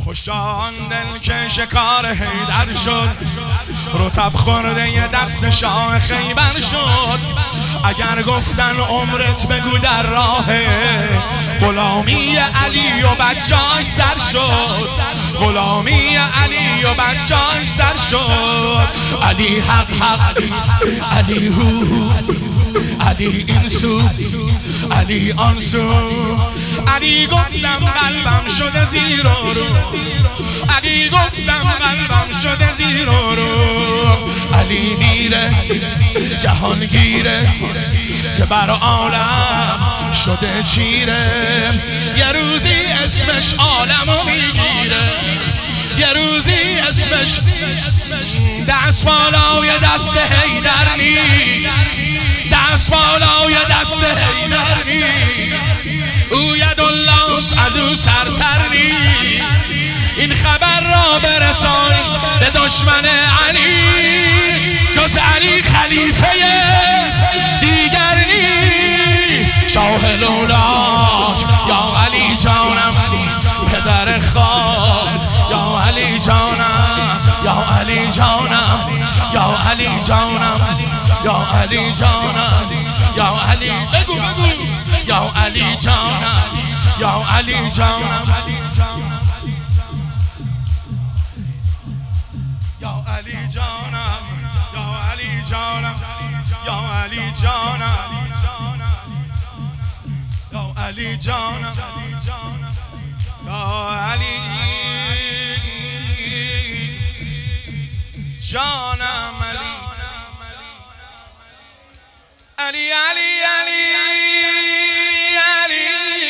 خوشان دل که شکار حیدر شد، رطب خورده ی دست شاه خیبر شد. اگر گفتن عمرت بگو در راه غلامی علی و بچه‌اش سر شد، غلامی علی و بچه‌اش سر شد. علی حق حق، علی هو، علی این سو، علی آن سو. علی گفتم قلبم شده زیر و رو، علی گفتم قلبم شده زیر و رو. علی میره جهانگیره که بر عالم شده چیره. یه روزی اسمش عالمو میگیره، یه روزی اسمش دست بالای دست حیدر نیست، دست بالای دست حیدر نیست. او یدالله از او سرتر نیست. این خبر را برسانی به دشمن علی، جز علی خلیفه دیگر نیست. شاه لولاک یا علی جانم پدر خال، یا علی جانم، یا علی جانم، یا علی جانم، یا علی جانم، یا علی بگو بگو، یا علی جانم، یا علی جانم، یا علی جانم، یا علی جانم، یا علی جانم، یا علی جانم، یا علی جانم. علی علی علی علی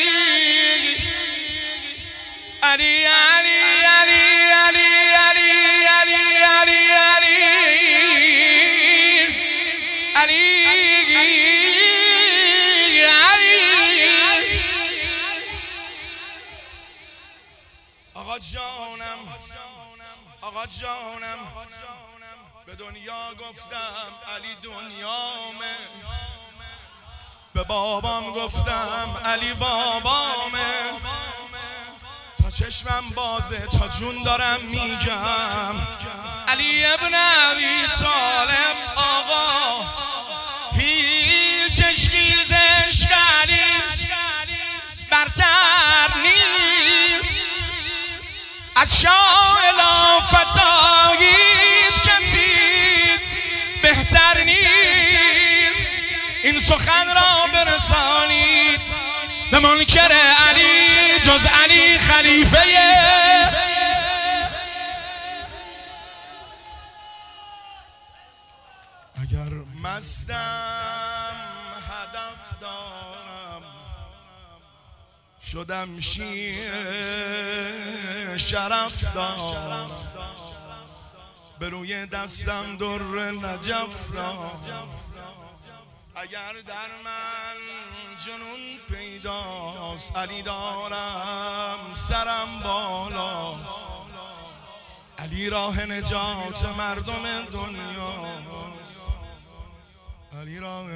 علی علی علی علی علی علی علی علی علی. آقا جانم، آقا جانم، به دنیا گفتم علی دنیامه، به بابام گفتم علی بابامه. تا چشمم بازه تا جون دارم میگم علی ابن ابی طالب. آقا هیچ عشقی ز عشق علی برتر نیست. از شاه لافتا هیچ کسی بهتر نیست. این سخن را برسانید به منکر علی، جز علی خلیفه. اگر مستم هدف دارم، شدم شیر شرف دارم. به روی دستم در نجف دارم. اگر در من جنون پیداست، علی دارم سرم بالاست. علی راه نجات مردم دنیا، علی راه